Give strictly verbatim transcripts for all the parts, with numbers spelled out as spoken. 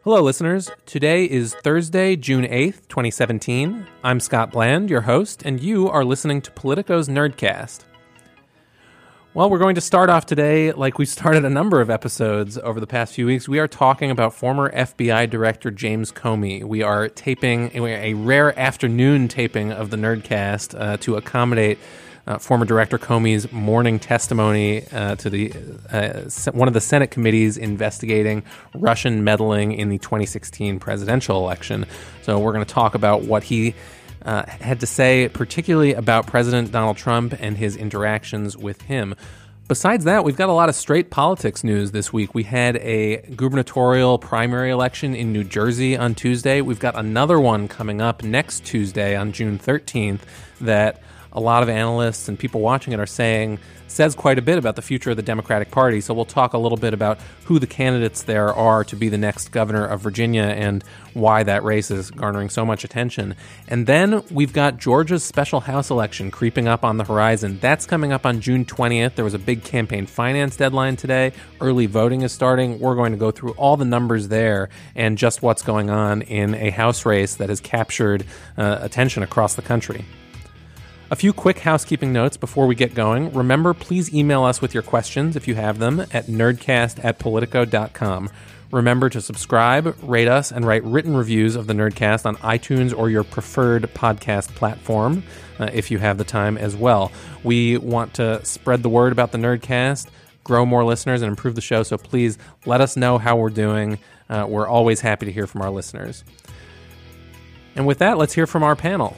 Hello, listeners. Today is Thursday, June eighth, twenty seventeen. I'm Scott Bland, your host, and you are listening to Politico's Nerdcast. Well, we're going to start off today like we've started a number of episodes over the past few weeks. We are talking about former F B I Director James Comey. We are taping a rare afternoon taping of the Nerdcast uh, to accommodate Uh, former Director Comey's morning testimony uh, to the uh, one of the Senate committees investigating Russian meddling in the twenty sixteen presidential election. So we're going to talk about what he uh, had to say, particularly about President Donald Trump and his interactions with him. Besides that, we've got a lot of straight politics news this week. We had a gubernatorial primary election in New Jersey on Tuesday. We've got another one coming up next Tuesday on June thirteenth that a lot of analysts and people watching it are saying says quite a bit about the future of the Democratic Party. So we'll talk a little bit about who the candidates there are to be the next governor of Virginia and why that race is garnering so much attention. And then we've got Georgia's special House election creeping up on the horizon. That's coming up on June twentieth. There was a big campaign finance deadline today. Early voting is starting. We're going to go through all the numbers there and just what's going on in a House race that has captured uh, attention across the country. A few quick housekeeping notes before we get going. Remember, please email us with your questions if you have them at nerdcast at politico dot com. Remember to subscribe, rate us, and write written reviews of the Nerdcast on iTunes or your preferred podcast platform uh, if you have the time as well. We want to spread the word about the Nerdcast, grow more listeners, and improve the show, so please let us know how we're doing. Uh, we're always happy to hear from our listeners. And with that, let's hear from our panel.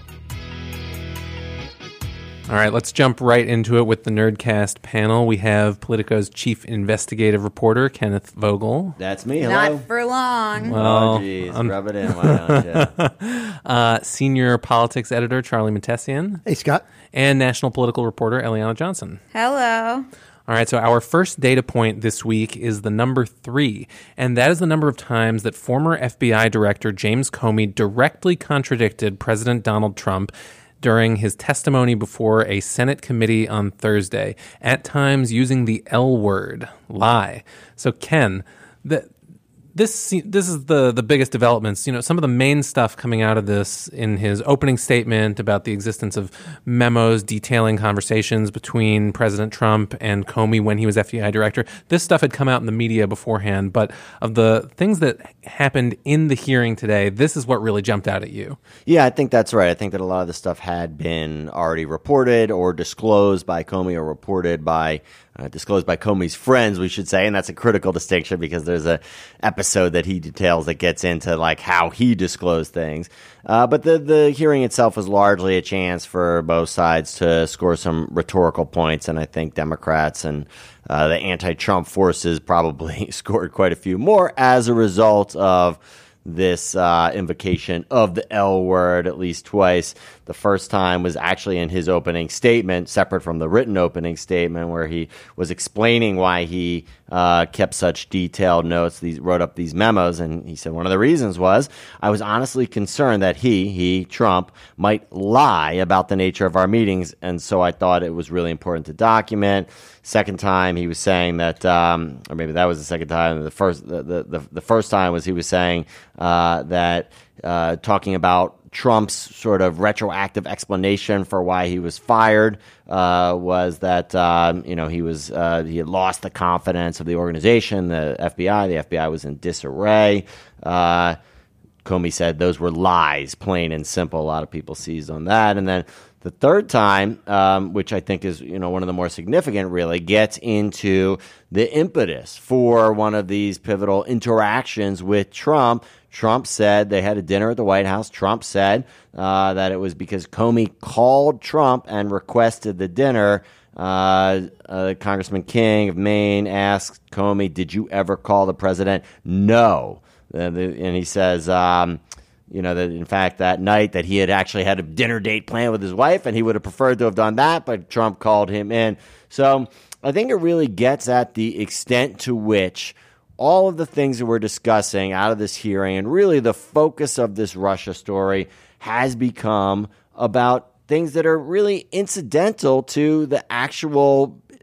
All right, let's jump right into it with the Nerdcast panel. We have Politico's chief investigative reporter, Kenneth Vogel. That's me. Hello. Not for long. Well, oh, geez. Um, Rub it in. Why don't you? uh, senior politics editor, Charlie Mattesian. Hey, Scott. And national political reporter, Eliana Johnson. Hello. All right, so our first data point this week is the number three, and that is the number of times that former F B I Director James Comey directly contradicted President Donald Trump during his testimony before a Senate committee on Thursday, at times using the L word, lie. So, Ken, the, this this is the, the biggest developments. You know, some of the main stuff coming out of this in his opening statement about the existence of memos detailing conversations between President Trump and Comey when he was F B I director. This stuff had come out in the media beforehand, but of the things that happened in the hearing today, this is what really jumped out at you. Yeah, I think that's right. I think that a lot of the stuff had been already reported or disclosed by Comey or reported by Uh, disclosed by Comey's friends, we should say, and that's a critical distinction because there's a episode that he details that gets into like how he disclosed things. Uh, but the the hearing itself was largely a chance for both sides to score some rhetorical points, and I think Democrats and uh, the anti-Trump forces probably scored quite a few more as a result of this uh, invocation of the L word at least twice. The first time was actually in his opening statement, separate from the written opening statement, where he was explaining why he uh, kept such detailed notes, these wrote up these memos, and he said one of the reasons was, I was honestly concerned that he, he, Trump, might lie about the nature of our meetings, and so I thought it was really important to document. Second time, he was saying that, um, or maybe that was the second time. The first, the the, the first time was he was saying uh, that uh, talking about Trump's sort of retroactive explanation for why he was fired uh, was that um, you know he was uh, he had lost the confidence of the organization, the F B I. The F B I was in disarray. Uh, Comey said those were lies, plain and simple. A lot of people seized on that, and then. The third time, um, which I think is you know one of the more significant, really gets into the impetus for one of these pivotal interactions with Trump. Trump said they had a dinner at the White House. Trump said uh, that it was because Comey called Trump and requested the dinner. Uh, uh, Congressman King of Maine asked Comey, "Did you ever call the president?" No, uh, the, and he says. Um, You know, that in fact, that night that he had actually had a dinner date planned with his wife, and he would have preferred to have done that, but Trump called him in. So I think it really gets at the extent to which all of the things that we're discussing out of this hearing and really the focus of this Russia story has become about things that are really incidental to the actual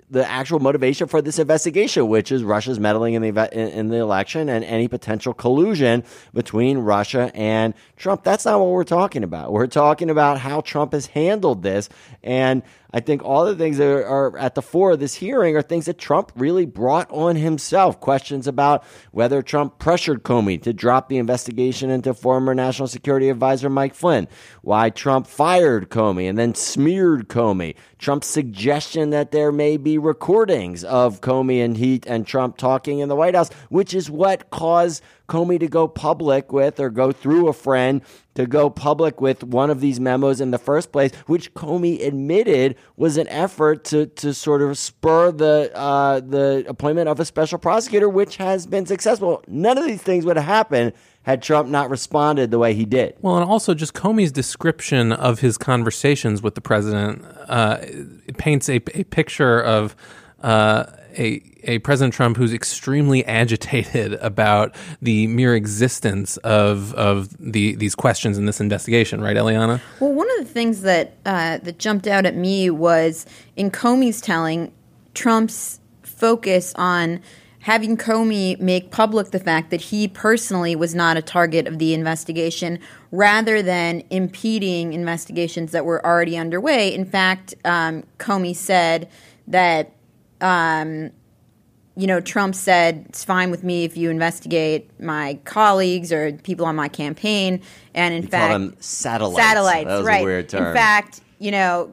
the actual motivation for this investigation, which is Russia's meddling in the in, in the election and any potential collusion between Russia and Trump. That's not what we're talking about. We're talking about how Trump has handled this. And I think all the things that are, are at the fore of this hearing are things that Trump really brought on himself. Questions about whether Trump pressured Comey to drop the investigation into former National Security Advisor Mike Flynn, why Trump fired Comey and then smeared Comey, Trump's suggestion that there may be recordings of Comey and he and Trump talking in the White House, which is what caused Comey to go public with, or go through a friend to go public with one of these memos in the first place, which Comey admitted was an effort to to sort of spur the uh, the appointment of a special prosecutor, which has been successful. None of these things would have happened had Trump not responded the way he did. Well, and also just Comey's description of his conversations with the president uh, it paints a, a picture of uh, a a President Trump who's extremely agitated about the mere existence of of the these questions in this investigation, right, Eliana? Well, one of the things that uh, that jumped out at me was in Comey's telling, Trump's focus on having Comey make public the fact that he personally was not a target of the investigation, rather than impeding investigations that were already underway. In fact, um, Comey said that, um, you know, Trump said, it's fine with me if you investigate my colleagues or people on my campaign. And in he fact, called them satellites. Satellites, that was right. a weird term. In fact, you know,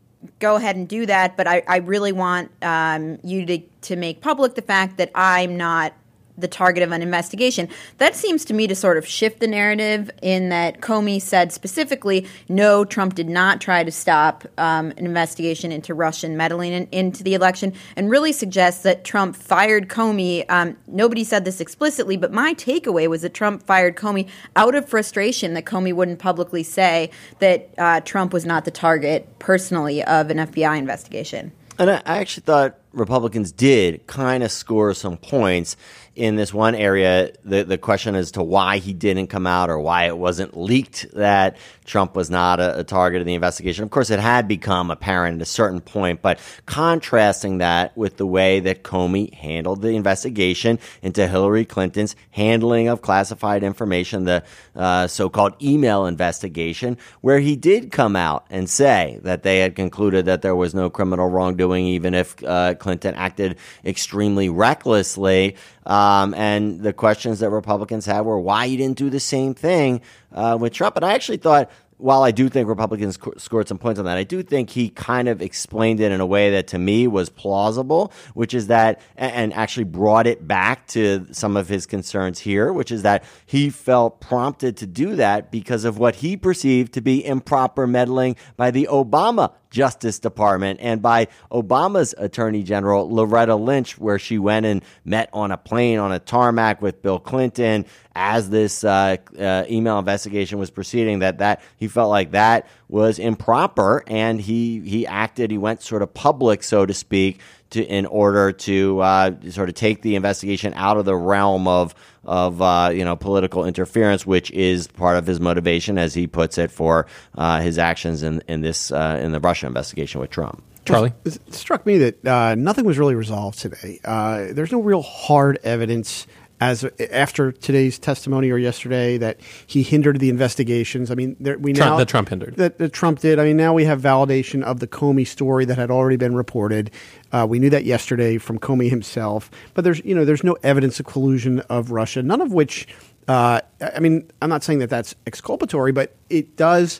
go ahead and do that, but I, I really want um, you to, to make public the fact that I'm not the target of an investigation. That seems to me to sort of shift the narrative, in that Comey said specifically, no, Trump did not try to stop um, an investigation into Russian meddling in, into the election, and really suggests that Trump fired Comey. Um, nobody said this explicitly, but my takeaway was that Trump fired Comey out of frustration that Comey wouldn't publicly say that uh, Trump was not the target personally of an F B I investigation. And I, I actually thought Republicans did kind of score some points in this one area, the, the question as to why he didn't come out, or why it wasn't leaked that Trump was not a, a target of the investigation. Of course, it had become apparent at a certain point, but contrasting that with the way that Comey handled the investigation into Hillary Clinton's handling of classified information, the uh, so-called email investigation, where he did come out and say that they had concluded that there was no criminal wrongdoing, even if uh, Clinton acted extremely recklessly. Um, and the questions that Republicans had were why he didn't do the same thing uh, with Trump. And I actually thought, while I do think Republicans sc- scored some points on that, I do think he kind of explained it in a way that to me was plausible, which is that, and actually brought it back to some of his concerns here, which is that he felt prompted to do that because of what he perceived to be improper meddling by the Obama Justice Department and by Obama's Attorney General, Loretta Lynch, where she went and met on a plane on a tarmac with Bill Clinton as this uh, uh, email investigation was proceeding, that, that he felt like that was improper, and he, he acted, he went sort of public, so to speak, to, in order to uh, sort of take the investigation out of the realm of of uh, you know political interference, which is part of his motivation, as he puts it, for uh, his actions in in this uh, in the Russia investigation with Trump. Charlie? It struck me that uh, nothing was really resolved today. Uh, there's no real hard evidence as after today's testimony or yesterday that he hindered the investigations. I mean, there, we Trump, now that Trump hindered. That, that Trump did. I mean, now we have validation of the Comey story that had already been reported. Uh, we knew that yesterday from Comey himself. But there's, you know, there's no evidence of collusion of Russia. None of which, uh, I mean, I'm not saying that that's exculpatory, but it does.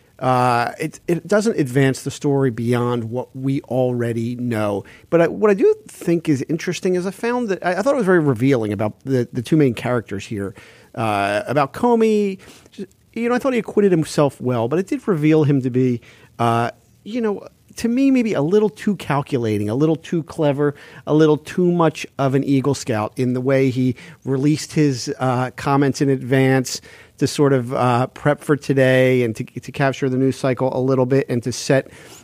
Uh, it it doesn't advance the story beyond what we already know. But I, what I do think is interesting is I found that I, I thought it was very revealing about the, the two main characters here. Uh, about Comey, you know, I thought he acquitted himself well, but it did reveal him to be, uh, you know, to me maybe a little too calculating, a little too clever, a little too much of an Eagle Scout in the way he released his uh, comments in advance to sort of uh, prep for today and to, to capture the news cycle a little bit and to set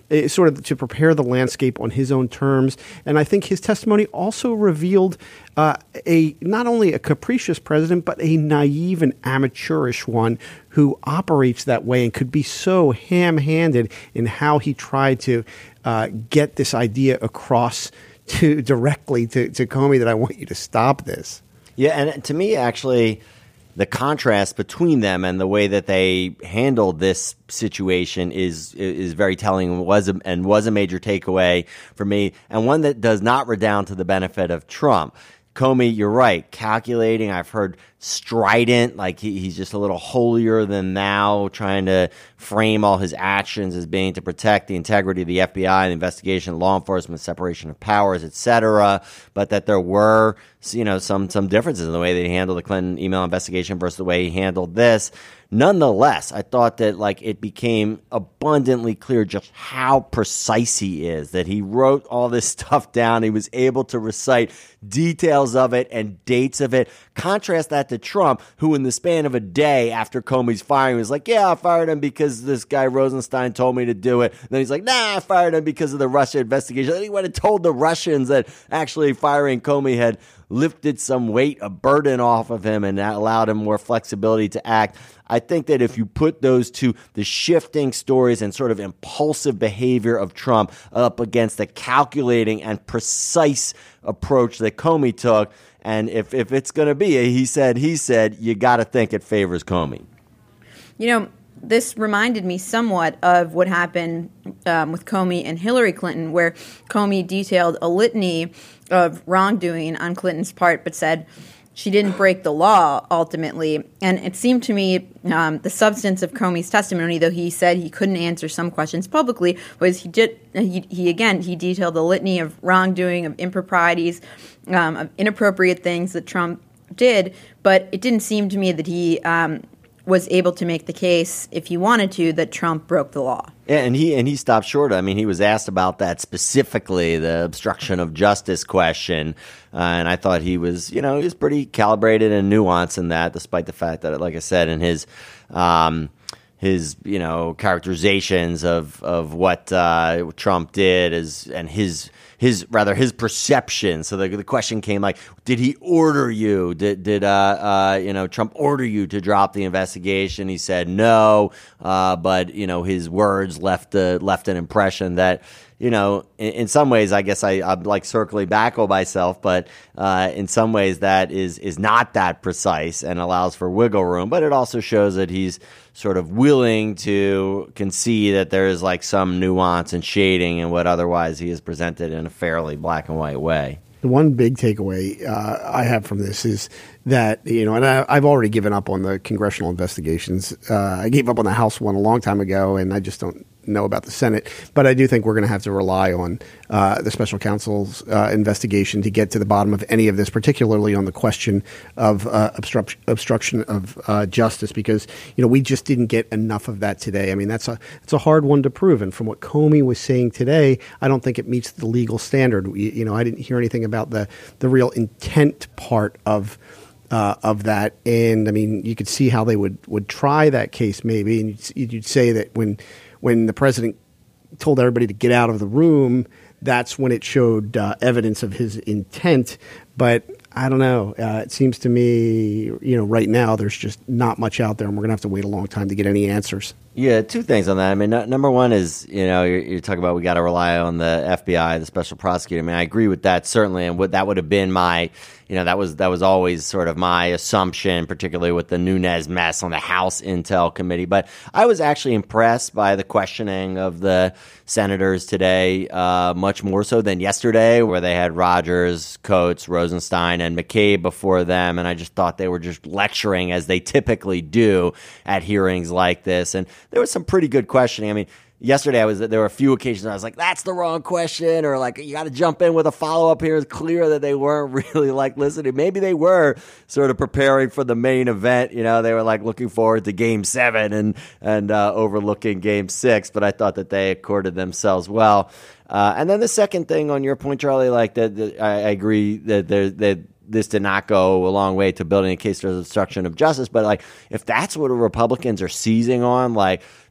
uh, sort of to prepare the landscape on his own terms. And I think his testimony also revealed uh, a not only a capricious president, but a naive and amateurish one who operates that way and could be so ham-handed in how he tried to uh, get this idea across to directly to, to Comey that I want you to stop this. Yeah, and to me, actually, the contrast between them and the way that they handled this situation is is very telling and was a, and was a major takeaway for me, and one that does not redound to the benefit of Trump. Comey, you're right, calculating. I've heard strident, like he, he's just a little holier than thou, trying to frame all his actions as being to protect the integrity of the F B I, the investigation, law enforcement, separation of powers, et cetera. But that there were, you know, some some differences in the way they handled the Clinton email investigation versus the way he handled this. Nonetheless, I thought that like it became abundantly clear just how precise he is, that he wrote all this stuff down. He was able to recite details of it and dates of it. Contrast that to Trump, who in the span of a day after Comey's firing was like, yeah, I fired him because this guy Rosenstein told me to do it. And then he's like, nah, I fired him because of the Russia investigation. Then he went and told the Russians that actually firing Comey had lifted some weight, a burden off of him, and that allowed him more flexibility to act. I think that if you put those two, the shifting stories and sort of impulsive behavior of Trump up against the calculating and precise approach that Comey took, and if, if it's going to be a he said, he said, you got to think it favors Comey. You know, this reminded me somewhat of what happened um, with Comey and Hillary Clinton, where Comey detailed a litany of wrongdoing on Clinton's part, but said she didn't break the law ultimately. And it seemed to me um, the substance of Comey's testimony, though he said he couldn't answer some questions publicly, was he did he, he again he detailed a litany of wrongdoing, of improprieties, um, of inappropriate things that Trump did. But it didn't seem to me that he um, was able to make the case, if he wanted to, that Trump broke the law. Yeah, and he and he stopped short. I mean, he was asked about that specifically, the obstruction of justice question, uh, and I thought he was, you know, he was pretty calibrated and nuanced in that, despite the fact that, like I said, in his um, his you know characterizations of of what uh, Trump did is and his. His rather his perception. So the the question came like, did he order you? Did did uh, uh, you know Trump order you to drop the investigation? He said no, uh, but you know his words left uh, left an impression that you know in, in some ways I guess I, I'm like circling back on myself, but uh, in some ways that is is not that precise and allows for wiggle room. But it also shows that he's sort of willing to concede that there is like some nuance and shading in what otherwise he has presented in a fairly black and white way. The one big takeaway uh, I have from this is that, you know, and I, I've already given up on the congressional investigations. Uh, I gave up on the House one a long time ago, and I just don't know about the Senate. But I do think we're going to have to rely on uh, the special counsel's uh, investigation to get to the bottom of any of this, particularly on the question of uh, obstruction, obstruction of uh, justice, because, you know, we just didn't get enough of that today. I mean, that's a it's a hard one to prove. And from what Comey was saying today, I don't think it meets the legal standard. You, you know, I didn't hear anything about the, the real intent part of Uh, of that. And I mean, you could see how they would, would try that case maybe. And you'd, you'd say that when when the president told everybody to get out of the room, that's when it showed uh, evidence of his intent. But I don't know. Uh, it seems to me, you know, right now there's just not much out there, and we're going to have to wait a long time to get any answers. Yeah, two things on that. I mean, no, number one is, you know, you're, you're talking about we got to rely on the F B I, the special prosecutor. I mean, I agree with that certainly, and what that would have been my, you know, that was that was always sort of my assumption, particularly with the Nunes mess on the House Intel Committee. But I was actually impressed by the questioning of the senators today, uh, much more so than yesterday, where they had Rogers, Coates, Rosenstein, and McCabe before them, and I just thought they were just lecturing as they typically do at hearings like this. And there was some pretty good questioning. I mean, yesterday I was there were a few occasions where I was like, that's the wrong question, or like, you got to jump in with a follow-up here. It's clear that they weren't really like listening. Maybe they were sort of preparing for the main event. You know, they were like looking forward to game seven and, and uh, overlooking game six, but I thought that they accorded themselves well. Uh, and then the second thing on your point, Charlie, like that, that I, I agree that there, that this did not go a long way to building a case for obstruction of justice. But like, if that's what the Republicans are seizing on, like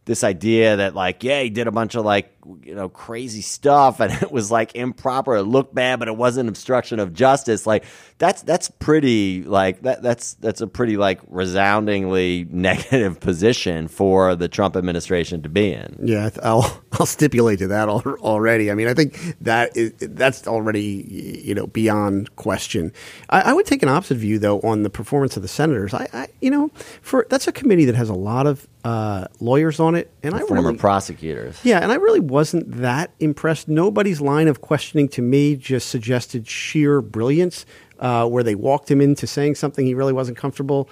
this idea that like, yeah, he did a bunch of like, you know, crazy stuff and it was like improper. It looked bad, but it wasn't obstruction of justice. Like that's, that's pretty like that, that's, that's a pretty like resoundingly negative position for the Trump administration to be in. Yeah. I'll, I'll stipulate to that already. I mean, I think that is, that's already, you know, beyond question. I, I would take an opposite view though on the performance of the senators. I, I you know, for that's a committee that has a lot of uh, lawyers on it, and I former really, prosecutors. Yeah, and I really wasn't that impressed. Nobody's line of questioning to me just suggested sheer brilliance, uh, where they walked him into saying something he really wasn't comfortable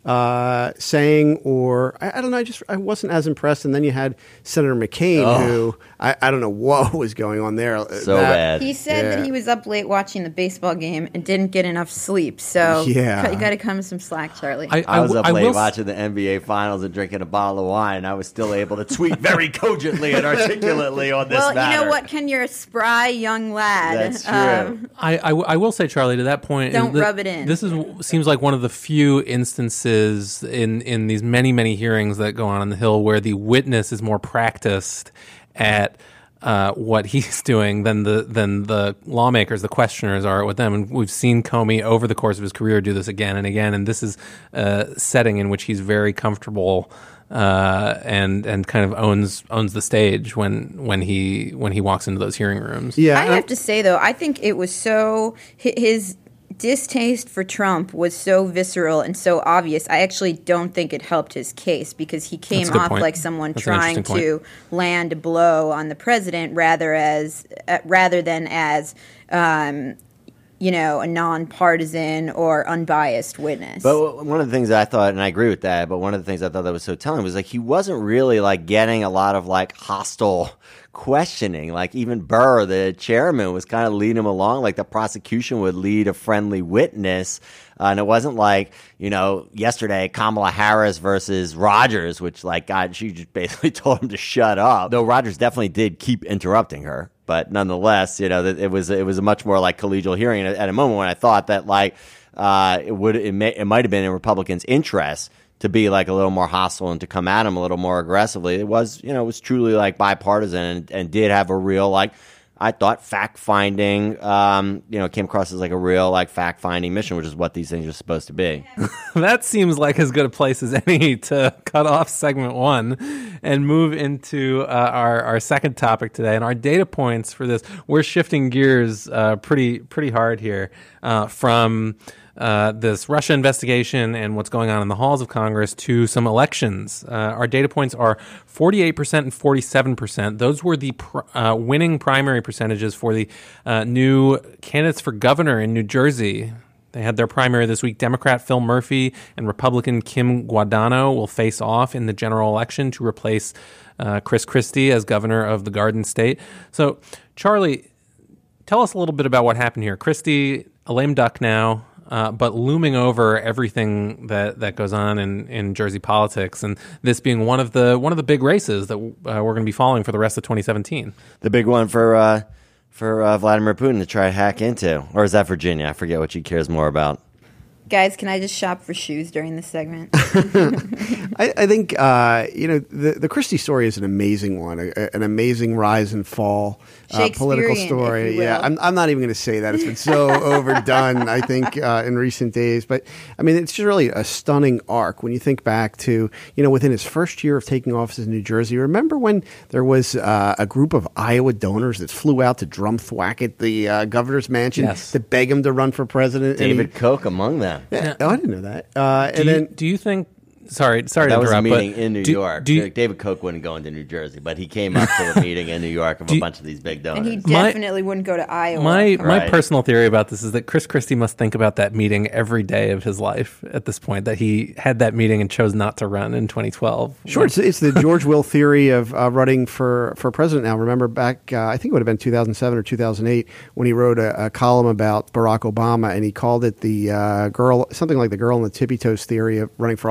uh, saying, or I, I don't know. I just I wasn't as impressed. And then you had Senator McCain, oh. who I, I don't know what was going on there. So that, bad. He said yeah. that he was up late watching the baseball game and didn't get enough sleep. So yeah. you got to come some slack, Charlie. I, I was up I late will s- watching the N B A Finals and drinking a bottle of wine. I was still able to tweet very cogently and articulately on this well, matter. you know what, Ken? You're a spry young lad. That's true. Um, I, I, I will say, Charlie, to that point, Don't th- rub it in. This is seems like one of the few instances in, in these many, many hearings that go on on the Hill where the witness is more practiced at uh, what he's doing than the than the lawmakers, the questioners are with them. And we've seen Comey over the course of his career do this again and again. And this is a setting in which he's very comfortable uh, and and kind of owns owns the stage when when he when he walks into those hearing rooms. Yeah, I have to say, though, I think it was so his distaste for Trump was so visceral and so obvious. I actually don't think it helped his case because he came off point. like someone That's an trying interesting to land a blow on the president rather as uh, rather than as um, you know, a nonpartisan or unbiased witness. But one of the things that I thought, and I agree with that, but one of the things I thought that was so telling was like he wasn't really like getting a lot of like hostile questioning. Like even Burr, the chairman, was kind of leading him along. Like the prosecution would lead a friendly witness. Uh, and it wasn't like, you know, yesterday, Kamala Harris versus Rogers, which like, God, she just basically told him to shut up. Though Rogers definitely did keep interrupting her. But nonetheless, you know, it was it was a much more like collegial hearing at, at a moment when I thought that like uh, it would it, may, it might have been in Republicans' interest to be like a little more hostile and to come at him a little more aggressively. It was, you know, it was truly like bipartisan and, and did have a real like, I thought fact finding, um, you know, came across as like a real like fact finding mission, which is what these things are supposed to be. That seems like as good a place as any to cut off segment one and move into uh, our, our second topic today. And our data points for this, we're shifting gears uh, pretty pretty hard here uh, from uh, this Russia investigation and what's going on in the halls of Congress to some elections. Uh, our data points are forty-eight percent and forty-seven percent. Those were the pr- uh, winning primary percentages for the uh, new candidates for governor in New Jersey. They had their primary this week. Democrat Phil Murphy and Republican Kim Guadagno will face off in the general election to replace uh, Chris Christie as governor of the Garden State. So, Charlie, tell us a little bit about what happened here. Christie, a lame duck now, uh, but looming over everything that, that goes on in, in Jersey politics, and this being one of the one of the big races that uh, we're going to be following for the rest of twenty seventeen. The big one for uh, for uh, Vladimir Putin to try to hack into, or is that Virginia? I forget what she cares more about. Guys, can I just shop for shoes during this segment? I, I think uh, you know the the Christie story is an amazing one, a, an amazing rise and fall uh, political story. if you will. Yeah, I'm I'm not even going to say that. It's been so overdone, I think, uh, in recent days. But I mean, it's just really a stunning arc when you think back to, you know, within his first year of taking office in New Jersey. Remember when there was uh, a group of Iowa donors that flew out to drum thwack at the uh, governor's mansion Yes. to beg him to run for president? And David he- Koch among them. Yeah, oh, I didn't know that. Uh, Do and you, then do you think? Sorry, sorry That to was a interrupt. meeting but in New do- York. Do you, David Koch wouldn't go into New Jersey, but he came up to a meeting in New York of Do a you- bunch of these big And he donors. My- definitely wouldn't go to Iowa. My my Right. personal theory about this is that Chris Christie must think about that meeting every day of his life at this point, that he had that meeting and chose not to run in twenty twelve. Sure, it's, it's the George Will theory of uh, running for, for president now. Remember back, uh, I think it would have been two thousand seven or two thousand eight, when he wrote a, a column about Barack Obama, and he called it the uh, girl, something like the girl in the tippy toes theory of running for office now.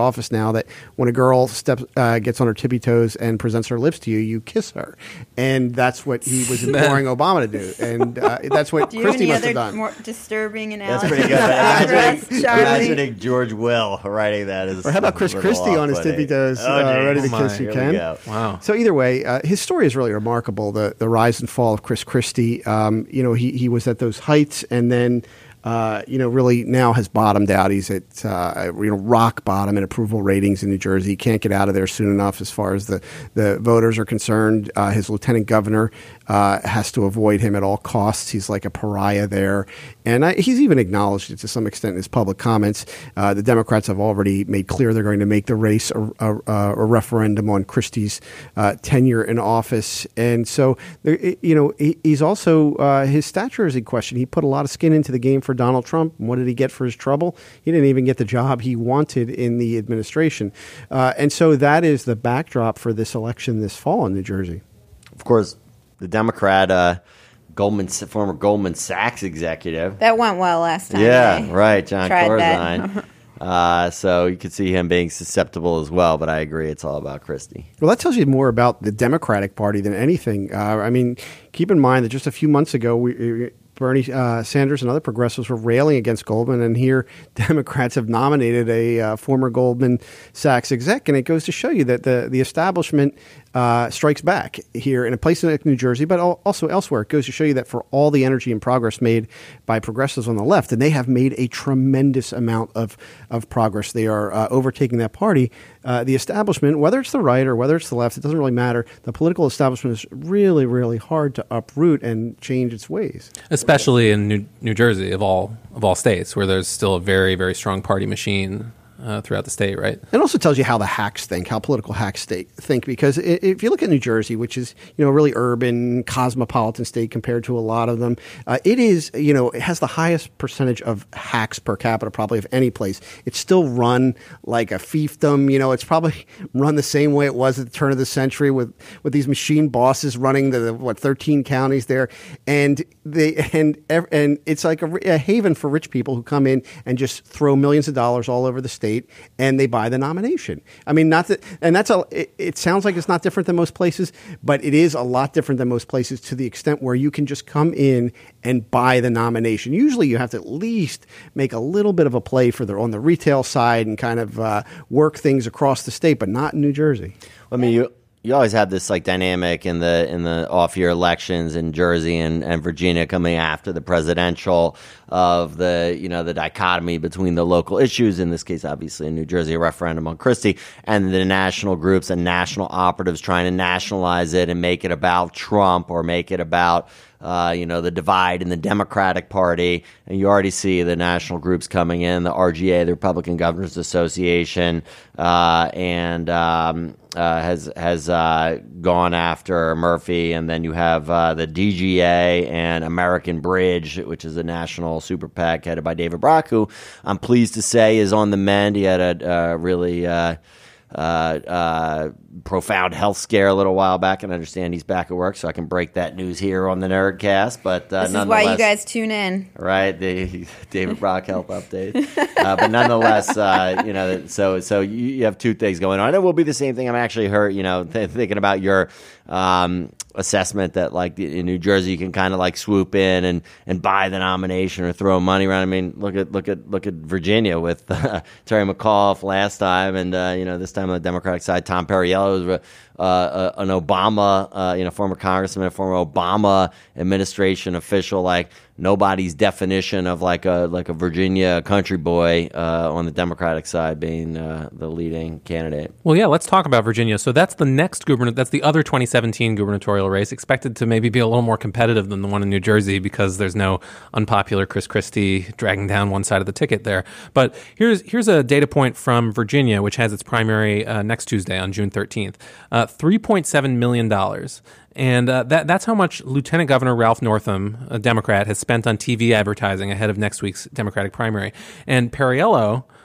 now that when a girl steps, uh, gets on her tippy toes and presents her lips to you, you kiss her. And that's what he was imploring Obama to do. And uh, that's what do you Christie have must any have other done. more disturbing analogy? That's pretty good. Imagining, Charlie. imagining George Will writing that is. Or how about Chris Christie on his tippy toes, oh, uh, ready to Oh, kiss my. you, Here Ken? we go. Wow. So either way, uh, his story is really remarkable. The the rise and fall of Chris Christie. Um, you know, he he was at those heights, and then. Uh, you know, really now has bottomed out. He's at uh, you know rock bottom in approval ratings in New Jersey. He can't get out of there soon enough as far as the, the voters are concerned. Uh, his lieutenant governor uh, has to avoid him at all costs. He's like a pariah there. And I, he's even acknowledged it to some extent in his public comments. Uh, the Democrats have already made clear they're going to make the race a, a, a referendum on Christie's uh, tenure in office. And so, you know, he, he's also, uh, his stature is in question. He put a lot of skin into the game for Donald Trump. And what did he get for his trouble? He didn't even get the job he wanted in the administration. Uh, and so that is the backdrop for this election this fall in New Jersey. Of course, the Democrat, uh, Goldman, former Goldman Sachs executive. That went well last time. Yeah, eh? right, John Tried Corzine. uh, so you could see him being susceptible as well, but I agree it's all about Christie. Well, that tells you more about the Democratic Party than anything. Uh, I mean, keep in mind that just a few months ago, we, Bernie uh, Sanders and other progressives were railing against Goldman, and here Democrats have nominated a uh, former Goldman Sachs exec, and it goes to show you that the, the establishment uh, strikes back here in a place like New Jersey, but also elsewhere. It goes to show you that for all the energy and progress made by progressives on the left, and they have made a tremendous amount of, of progress. They are uh, overtaking that party. Uh, the establishment, whether it's the right or whether it's the left, it doesn't really matter. The political establishment is really, really hard to uproot and change its ways. Especially in New, New Jersey, of all of all states, where there's still a very, very strong party machine uh, throughout the state, right? It also tells you how the hacks think, how political hacks state think, because if you look at New Jersey, which is, you know, a really urban, cosmopolitan state compared to a lot of them, uh, it is, you know, it has the highest percentage of hacks per capita probably of any place. It's still run like a fiefdom. You know, it's probably run the same way it was at the turn of the century with, with these machine bosses running the, what, thirteen counties there. And they and and it's like a, a haven for rich people who come in and just throw millions of dollars all over the state, and they buy the nomination. I mean, not that, and that's a. It, it sounds like it's not different than most places, but it is a lot different than most places to the extent where you can just come in and buy the nomination. Usually, you have to at least make a little bit of a play for the on the retail side and kind of uh, work things across the state, but not in New Jersey. I mean, you. You always have this like dynamic in the in the off year elections in Jersey and, and Virginia coming after the presidential of the you know the dichotomy between the local issues, in this case obviously in New Jersey a referendum on Christie, and the national groups and national operatives trying to nationalize it and make it about Trump or make it about Uh, you know, the divide in the Democratic Party. And you already see the national groups coming in, the R G A, the Republican Governors Association, uh, and um, uh, has has uh, gone after Murphy. And then you have uh, the D G A and American Bridge, which is a national super PAC headed by David Brock, who I'm pleased to say is on the mend. He had a uh, really... Uh, Uh, uh, profound health scare a little while back, and I understand he's back at work, so I can break that news here on the Nerdcast. But uh, This is why you guys tune in, right? The David Brock health update. Uh, but nonetheless, uh, you know, so so you, you have two things going on. It will be the same thing. I'm actually hurt, you know, th- thinking about your um, assessment that like in New Jersey you can kind of like swoop in and, and buy the nomination or throw money around. I mean, look at look at look at Virginia with uh, Terry McAuliffe last time, and uh, you know this time on the Democratic side, Tom Perriello was uh, an Obama, uh, you know, former congressman, a former Obama administration official, like nobody's definition of like a like a Virginia country boy uh, on the Democratic side being uh, the leading candidate. Well, yeah, let's talk about Virginia. So that's the next governor. That's the other twenty seventeen gubernatorial race, expected to maybe be a little more competitive than the one in New Jersey because there's no unpopular Chris Christie dragging down one side of the ticket there. But here's here's a data point from Virginia, which has its primary uh, next Tuesday on June thirteenth. Uh, three point seven million dollars. And uh, that that's how much Lieutenant Governor Ralph Northam, a Democrat, has spent on T V advertising ahead of next week's Democratic primary. And Perriello,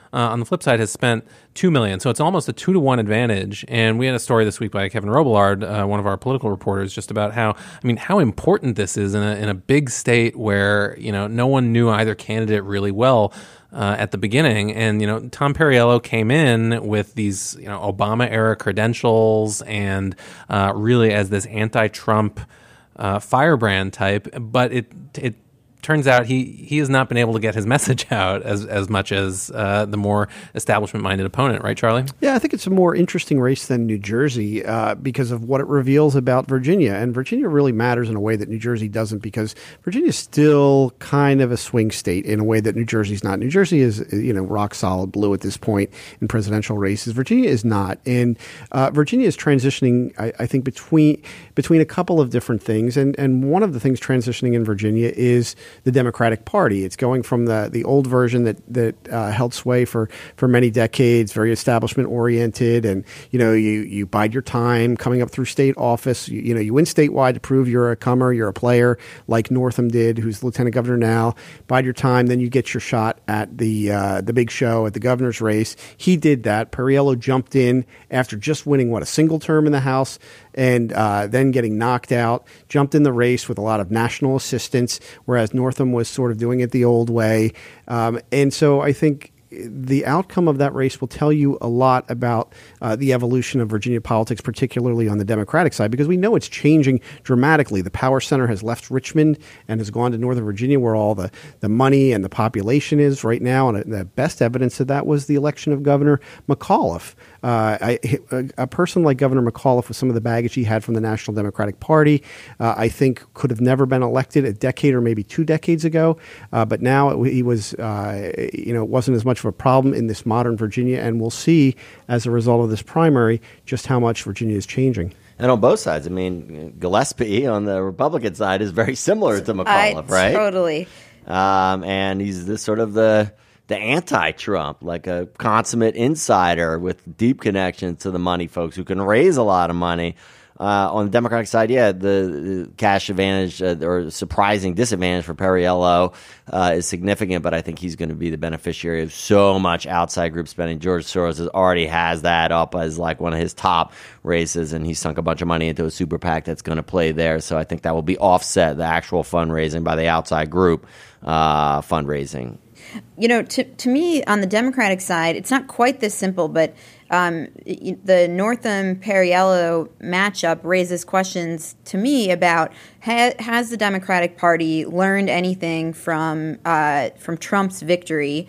uh, on the flip side, has spent two million dollars. So it's almost a two to one advantage. And we had a story this week by Kevin Robillard, uh, one of our political reporters, just about how, I mean, how important this is in a, in a big state where, you know, no one knew either candidate really well uh, at the beginning. And, you know, Tom Perriello came in with these, you know, Obama-era credentials and uh, really as this anti-Trump uh, firebrand type. But it it turns out he, he has not been able to get his message out as as much as uh, the more establishment-minded opponent, right, Charlie? Yeah, I think it's a more interesting race than New Jersey uh, because of what it reveals about Virginia. And Virginia really matters in a way that New Jersey doesn't, because Virginia is still kind of a swing state in a way that New Jersey's not. New Jersey is, you know, rock solid blue at this point in presidential races. Virginia is not. And uh, Virginia is transitioning, I, I think, between between a couple of different things. And, and one of the things transitioning in Virginia is the Democratic Party. It's going from the, the old version that that uh, held sway for, for many decades, very establishment oriented, and you know you you bide your time coming up through state office. You, you know you win statewide to prove you're a comer, you're a player, like Northam did, who's lieutenant governor now. Bide your time, then you get your shot at the uh, the big show at the governor's race. He did that. Perriello jumped in after just winning what a single term in the House, and uh, then getting knocked out, jumped in the race with a lot of national assistance, whereas Northam was sort of doing it the old way. Um, and so I think the outcome of that race will tell you a lot about uh, the evolution of Virginia politics, particularly on the Democratic side, because we know it's changing dramatically. The power center has left Richmond and has gone to Northern Virginia, where all the, the money and the population is right now. And the best evidence of that was the election of Governor McAuliffe. Uh, I, a, a person like Governor McAuliffe, with some of the baggage he had from the National Democratic Party, uh, I think could have never been elected a decade or maybe two decades ago. Uh, but now it, he was, uh, you know, it wasn't as much of a problem in this modern Virginia. And we'll see as a result of this primary just how much Virginia is changing. And on both sides, I mean, Gillespie on the Republican side is very similar to McAuliffe, I, right? Totally. Um, and he's this sort of the the anti-Trump, like a consummate insider with deep connections to the money folks who can raise a lot of money. Uh, on the Democratic side, yeah, the, the cash advantage uh, or surprising disadvantage for Perriello uh, is significant, but I think he's going to be the beneficiary of so much outside group spending. George Soros has, already has that up as like one of his top races, and he sunk a bunch of money into a super PAC that's going to play there. So I think that will be offset, the actual fundraising, by the outside group uh, fundraising. You know, to to me, on the Democratic side, it's not quite this simple, but um, the Northam-Perriello matchup raises questions to me about ha- has the Democratic Party learned anything from uh, from Trump's victory?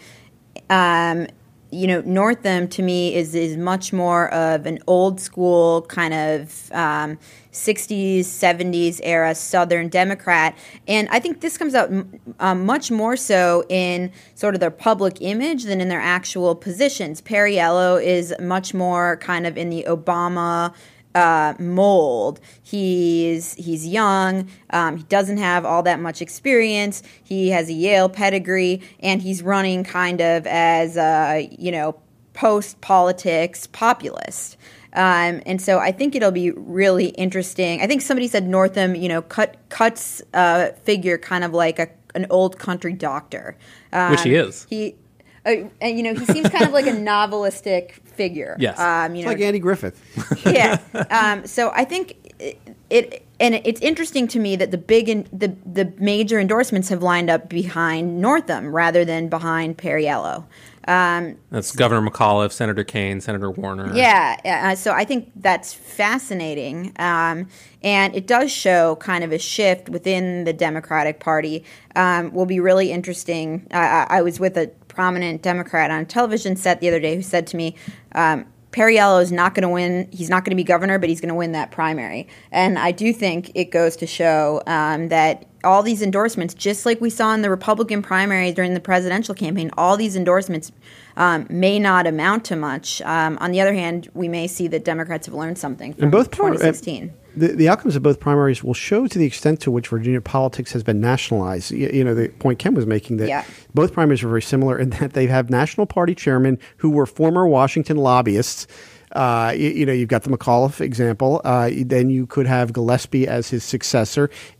Um, you know, Northam to me is is much more of an old school kind of um, sixties, seventies era Southern Democrat. And I think this comes out um, much more so in sort of their public image than in their actual positions. Perriello is much more kind of in the Obama Uh, mold. He's he's young. Um, he doesn't have all that much experience. He has a Yale pedigree, and he's running kind of as a you know post politics populist. Um, and so I think it'll be really interesting. I think somebody said Northam, you know, cut cuts uh, figure kind of like a an old country doctor, um, which he is. He. Uh, and you know he seems kind of like a novelistic figure. Yes, um, you it's know, like Andy Griffith. yeah. Um, so I think it, it and it's interesting to me that the big in, the the major endorsements have lined up behind Northam rather than behind Perriello. Um, That's Governor McAuliffe, Senator Kaine, Senator Warner. Yeah. Uh, so I think that's fascinating, um, and it does show kind of a shift within the Democratic Party. Um, will be really interesting. Uh, I, I was with a prominent Democrat on a television set the other day who said to me, um, Perriello is not going to win. He's not going to be governor, but he's going to win that primary. And I do think it goes to show um, that all these endorsements, just like we saw in the Republican primary during the presidential campaign, all these endorsements um, may not amount to much. Um, on the other hand, we may see that Democrats have learned something from In both twenty sixteen. Uh, the, the outcomes of both primaries will show to the extent to which Virginia politics has been nationalized. You, you know, the point Ken was making that yeah. both primaries are very similar in that they have national party chairmen who were former Washington lobbyists. Uh, you, you know, you've got the McAuliffe example. Uh, then you could have Gillespie as his successor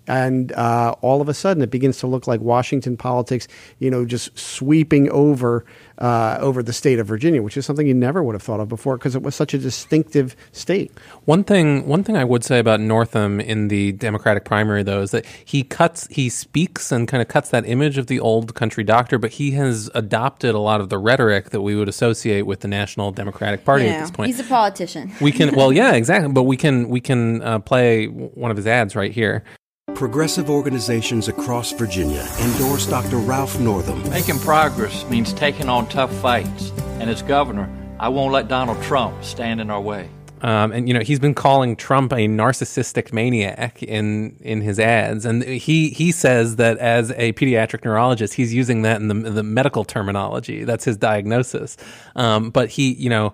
And uh, all of a sudden, it begins to look like Washington politics, you know, just sweeping over uh, over the state of Virginia, which is something you never would have thought of before because it was such a distinctive state. One thing, one thing I would say about Northam in the Democratic primary, though, is that he cuts, he speaks and kind of cuts that image of the old country doctor, but he has adopted a lot of the rhetoric that we would associate with the National Democratic Party you at know, this point. He's a politician. We can, well, yeah, exactly, but we can we can uh, play one of his ads right here. Progressive organizations across Virginia endorse Doctor Ralph Northam. Making progress means taking on tough fights. And as governor, I won't let Donald Trump stand in our way. Um, and, you know, he's been calling Trump a narcissistic maniac in, in his ads. And he, he says that as a pediatric neurologist, he's using that in the, the medical terminology. That's his diagnosis. Um, but he, you know,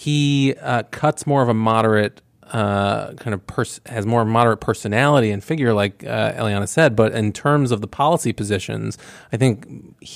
he uh, cuts more of a moderate Uh, kind of pers- has more moderate personality and figure, like uh, Eliana said. But in terms of the policy positions, I think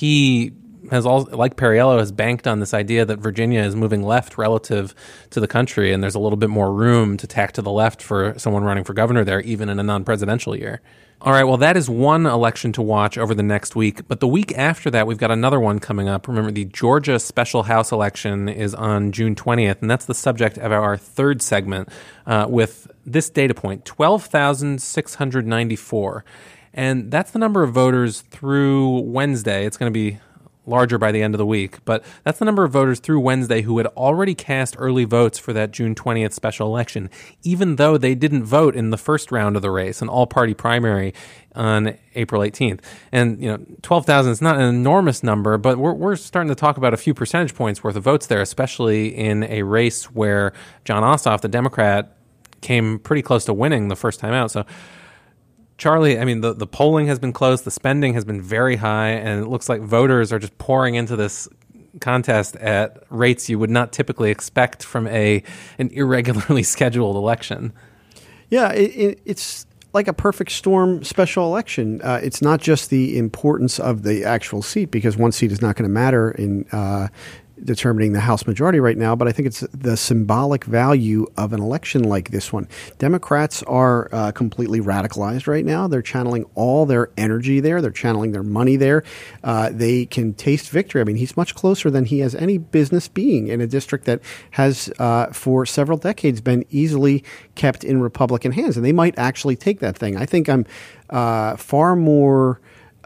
he has all, like Perriello, has banked on this idea that Virginia is moving left relative to the country, and there's a little bit more room to tack to the left for someone running for governor there, even in a non-presidential year. All right, well, that is one election to watch over the next week. But the week after that, we've got another one coming up. Remember, the Georgia Special House election is on June twentieth, and that's the subject of our third segment uh, with this data point, twelve thousand six hundred ninety-four. And that's the number of voters through Wednesday. It's going to be larger by the end of the week, but that's the number of voters through Wednesday who had already cast early votes for that June twentieth special election, even though they didn't vote in the first round of the race, an all-party primary on April eighteenth. And, you know, twelve thousand is not an enormous number, but we're, we're starting to talk about a few percentage points worth of votes there, especially in a race where Jon Ossoff, the Democrat, came pretty close to winning the first time out. So, Charlie, I mean, the, the polling has been close, the spending has been very high, and it looks like voters are just pouring into this contest at rates you would not typically expect from a an irregularly scheduled election. Yeah, it, it, it's like a perfect storm special election. Uh, it's not just the importance of the actual seat, because one seat is not going to matter in uh, determining the House majority right now, but I think it's the symbolic value of an election like this one. Democrats are uh, completely radicalized right now. They're channeling all their energy there. They're channeling their money there. Uh, they can taste victory. I mean, he's much closer than he has any business being in a district that has, uh, for several decades, been easily kept in Republican hands, and they might actually take that thing. I think I'm uh, far more...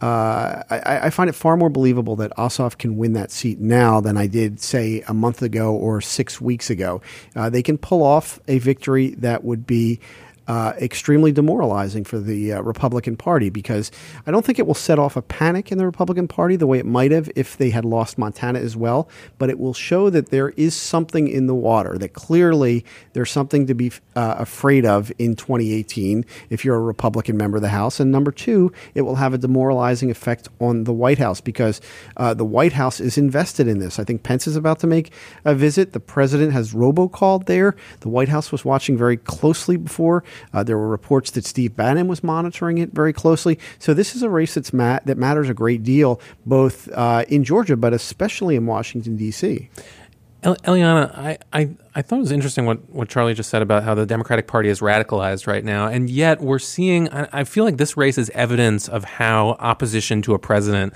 Uh, I, I find it far more believable that Ossoff can win that seat now than I did, say, a month ago or six weeks ago. Uh, they can pull off a victory that would be uh, extremely demoralizing for the uh, Republican Party, because I don't think it will set off a panic in the Republican Party the way it might have if they had lost Montana as well. But it will show that there is something in the water, that clearly there's something to be uh, afraid of in twenty eighteen if you're a Republican member of the House. And number two, it will have a demoralizing effect on the White House, because uh, the White House is invested in this. I think Pence is about to make a visit. The president has robocalled there. The White House was watching very closely before. Uh, there were reports that Steve Bannon was monitoring it very closely. So this is a race that's ma- that matters a great deal, both uh, in Georgia, but especially in Washington, D C. El- Eliana, I, I, I thought it was interesting what, what Charlie just said about how the Democratic Party is radicalized right now, and yet we're seeing, I, I feel like this race is evidence of how opposition to a president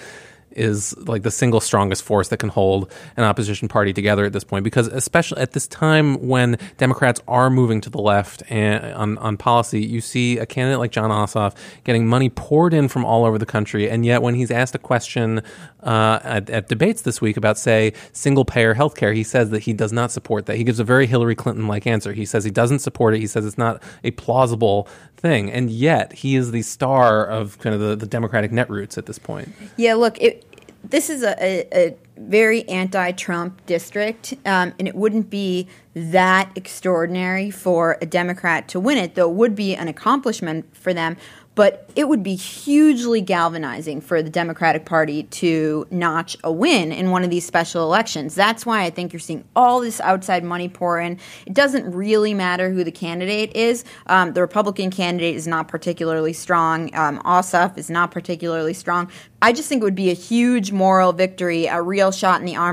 is like the single strongest force that can hold an opposition party together at this point, because especially at this time when Democrats are moving to the left and on, on policy, you see a candidate like Jon Ossoff getting money poured in from all over the country, and yet when he's asked a question uh, at, at debates this week about, say, single-payer health care, he says that he does not support that. He gives a very Hillary Clinton-like answer. He says he doesn't support it. He says it's not a plausible thing, and yet he is the star of kind of the, the Democratic netroots at this point. Yeah, look, it, this is a, a, a very anti-Trump district, um, and it wouldn't be that extraordinary for a Democrat to win it, though it would be an accomplishment for them. But it would be hugely galvanizing for the Democratic Party to notch a win in one of these special elections. That's why I think you're seeing all this outside money pour in. It doesn't really matter who the candidate is. Um, the Republican candidate is not particularly strong. Um, Ossoff is not particularly strong. I just think it would be a huge moral victory, a real shot in the arm for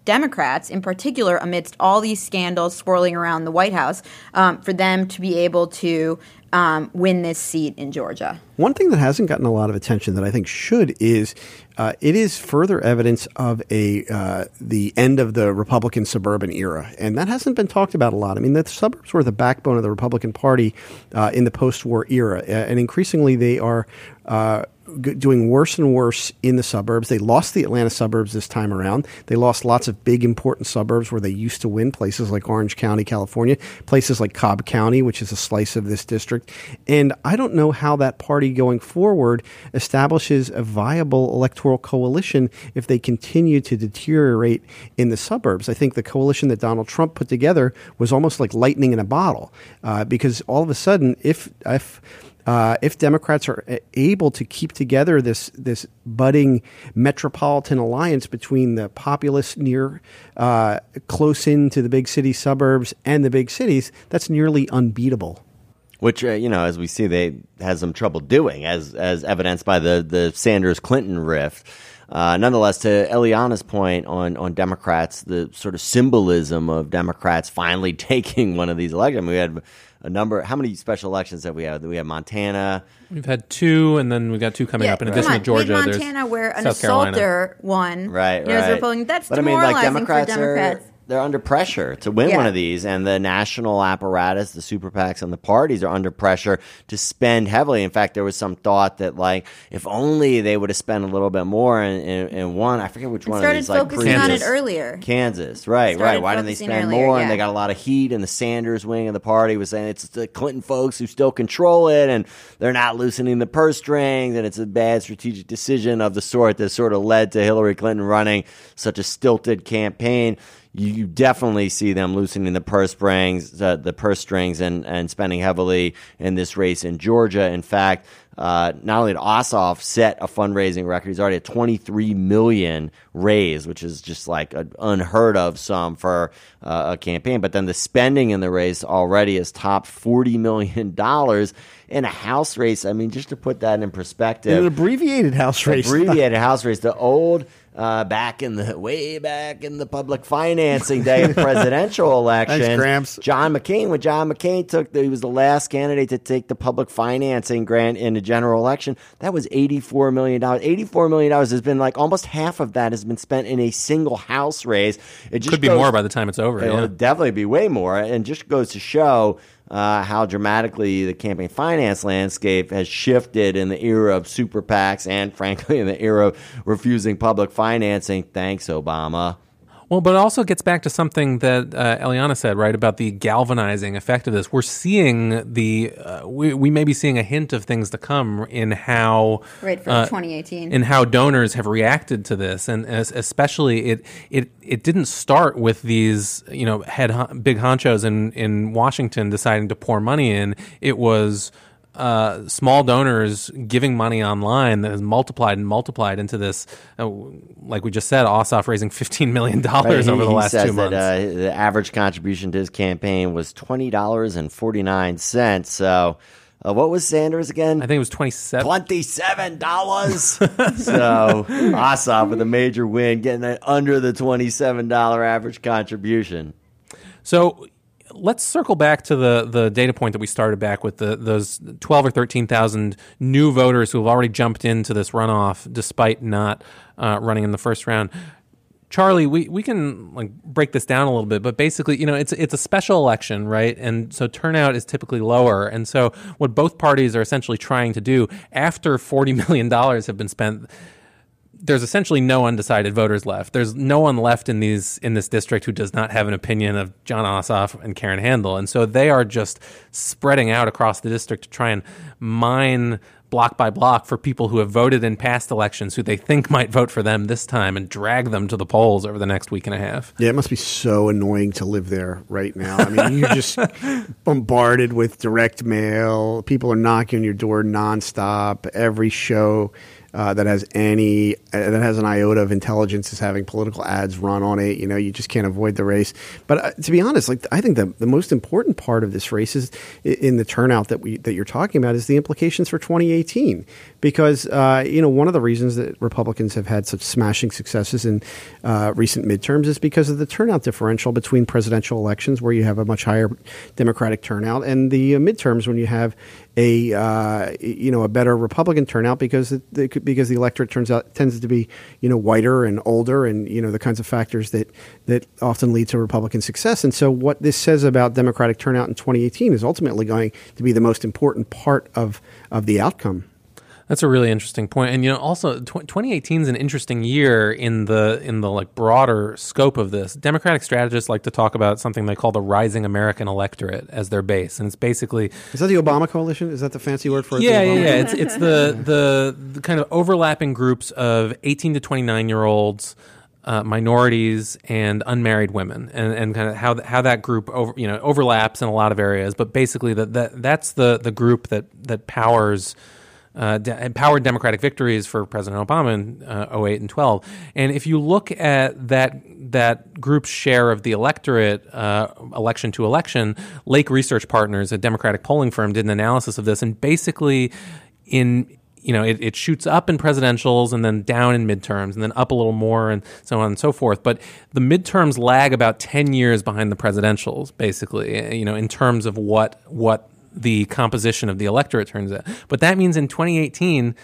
Democrats, in particular, amidst all these scandals swirling around the White House, um, for them to be able to um, win this seat in Georgia. One thing that hasn't gotten a lot of attention that I think should is uh, it is further evidence of a uh, the end of the Republican suburban era, and that hasn't been talked about a lot. I mean, the suburbs were the backbone of the Republican Party uh, in the post-war era, and increasingly they are uh, g- doing worse and worse in the suburbs. They lost the Atlanta suburbs this time around. They lost lots of big, important suburbs where they used to win, places like Orange County, California, places like Cobb County, which is a slice of this district. And I don't know how that party going forward establishes a viable electoral coalition if they continue to deteriorate in the suburbs. I think the coalition that Donald Trump put together was almost like lightning in a bottle uh, because all of a sudden, if if Uh, if Democrats are able to keep together this this budding metropolitan alliance between the populace near uh, close into the big city suburbs and the big cities, that's nearly unbeatable. Which, uh, you know, as we see, they has some trouble doing, as as evidenced by the, the Sanders-Clinton rift. Uh, nonetheless, to Eliana's point on, on Democrats, the sort of symbolism of Democrats finally taking one of these elections. We had a number. How many special elections have we had? We have Montana. We've had two, and then we've got two coming Yeah, up in come addition on. to Georgia. We had There's Montana where an South Carolina. assaulter won. Right, you know, as right. a Republican. That's But I mean, like demoralizing Democrats for Democrats. are they're under pressure to win Yeah. one of these, and the national apparatus, the super PACs, and the parties are under pressure to spend heavily. In fact, there was some thought that like if only they would have spent a little bit more in, in, in one. I forget which And one started of these. Like focusing on it Kansas. earlier. Kansas, right, Started right. Why didn't they focusing spend earlier, more? yeah. And they got a lot of heat, and the Sanders wing of the party was saying it's the Clinton folks who still control it, and they're not loosening the purse strings, and it's a bad strategic decision of the sort that sort of led to Hillary Clinton running such a stilted campaign. You, you definitely see them loosening the purse strings, uh, the purse strings, and, and spending heavily in this race in Georgia. In fact, uh, not only did Ossoff set a fundraising record, he's already at twenty-three million raised, which is just like an unheard of sum for uh, a campaign. But then the spending in the race already has topped forty million dollars in a House race. I mean, just to put that in perspective, In an abbreviated House race. abbreviated House race, the old. Uh, back in the way back in the public financing day of presidential elections, Thanks, Gramps. John McCain, when John McCain took, the, he was the last candidate to take the public financing grant in a general election. That was eighty-four million dollars. eighty-four million dollars has been like almost half of that has been spent in a single House race. It just Could be goes- more by the time it's over. It'll Yeah. definitely be way more, and just goes to show uh, how dramatically the campaign finance landscape has shifted in the era of super PACs and, frankly, in the era of refusing public financing. Thanks, Obama. Well, but it also gets back to something that uh, Eliana said, right, about the galvanizing effect of this. We're seeing the, uh, we, we may be seeing a hint of things to come in how, Right, for uh, twenty eighteen. in how donors have reacted to this, and as, especially it, it, it didn't start with these, you know, head hon- big honchos in in Washington deciding to pour money in. It was Uh, small donors giving money online that has multiplied and multiplied into this, uh, like we just said, Ossoff raising fifteen million dollars Right, over he- the he last says two that, months. Uh, the average contribution to his campaign was twenty dollars and forty-nine cents. So uh, what was Sanders again? I think it was twenty-seven. twenty-seven dollars. So Ossoff with a major win, getting it under the twenty-seven dollars average contribution. So let's circle back to the, the data point that we started back with, the those twelve or thirteen thousand new voters who have already jumped into this runoff despite not uh, running in the first round. Charlie, we, we can like break this down a little bit, but basically, you know, it's it's a special election, right? And so turnout is typically lower. And so what both parties are essentially trying to do after forty million dollars have been spent, there's essentially no undecided voters left. There's no one left in these in this district who does not have an opinion of John Ossoff and Karen Handel. And so they are just spreading out across the district to try and mine block by block for people who have voted in past elections who they think might vote for them this time and drag them to the polls over the next week and a half. Yeah, it must be so annoying to live there right now. I mean, you're just bombarded with direct mail. People are knocking on your door nonstop. Every show uh, that has any uh, that has an iota of intelligence is having political ads run on it. You know, you just can't avoid the race. But uh, to be honest, like I think the the most important part of this race is in the turnout that we that you're talking about is the implications for twenty eighteen, because uh, you know one of the reasons that Republicans have had such smashing successes in uh, recent midterms is because of the turnout differential between presidential elections, where you have a much higher Democratic turnout, and the uh, midterms when you have a uh, you know a better Republican turnout because it, they could, because the electorate turns out tends to be you know whiter and older, and you know the kinds of factors that that often lead to Republican success. And so what this says about Democratic turnout in twenty eighteen is ultimately going to be the most important part of of the outcome. That's a really interesting point. And, you know, also twenty eighteen is an interesting year in the in the like broader scope of this. Democratic strategists like to talk about something they call the rising American electorate as their base. And it's basically... Is that the Obama coalition? Is that the fancy word for it? Yeah, yeah, yeah. It's, it's the, the, the kind of overlapping groups of eighteen to twenty-nine-year-olds, uh, minorities, and unmarried women, and, and kind of how how that group over, you know, overlaps in a lot of areas. But basically, that, that that's the, the group that, that powers... Uh, de- empowered Democratic victories for President Obama in uh, oh eight and twelve. And if you look at that that group's share of the electorate, uh, election to election, Lake Research Partners, a Democratic polling firm, did an analysis of this, and basically in you know it, it shoots up in presidentials and then down in midterms and then up a little more and so on and so forth. But the midterms lag about ten years behind the presidentials, basically, you know, in terms of what what the composition of the electorate turns out. But that means in twenty eighteen,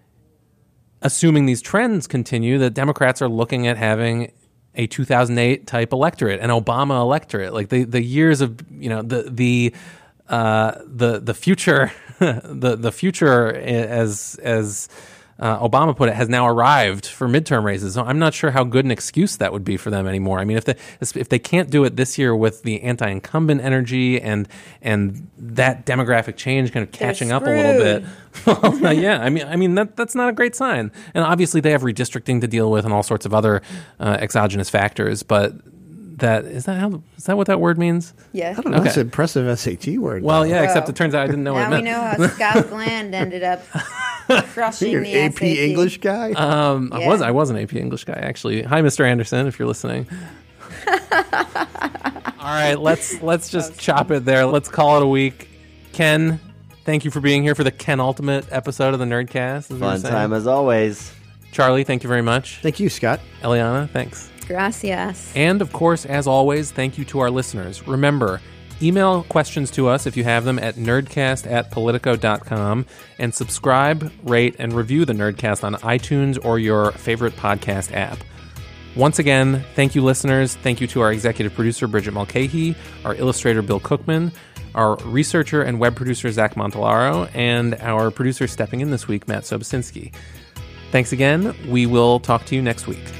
assuming these trends continue, that Democrats are looking at having a two thousand eight type electorate, an Obama electorate. Like the, the years of, you know, the the uh, the the future, the the future as as Uh, Obama put it, has now arrived for midterm races. So I'm not sure how good an excuse that would be for them anymore. I mean, if they if they can't do it this year with the anti-incumbent energy and and that demographic change kind of catching up a little bit, well, yeah, I mean, I mean that that's not a great sign. And obviously, they have redistricting to deal with and all sorts of other uh, exogenous factors, but. That is that how is that what that word means? Yeah. I don't know. Okay. That's an impressive S A T word. Well, yeah, Bro. except it turns out I didn't know what it Now we meant. know how Scott Bland ended up crushing You're the an A S A P T. English guy. Um, I Yeah. was I was an A P English guy actually. Hi, Mister Anderson, if you're listening. All right, let's let's just chop it there. Let's call it a week. Ken, thank you for being here for the Ken Ultimate episode of the Nerdcast. as we were Fun saying. time as always. Charlie, thank you very much. Thank you, Scott. Eliana, thanks. Gracias. And of course, as always, thank you to our listeners. Remember, email questions to us if you have them at nerdcast at politico dot com, and subscribe, rate, and review the Nerdcast on iTunes or your favorite podcast app. Once again, thank you, listeners. Thank you to our executive producer, Bridget Mulcahy, our illustrator, Bill Cookman, our researcher and web producer, Zach Montalaro, and our producer stepping in this week, Matt Sobosinski. Thanks again. We will talk to you next week.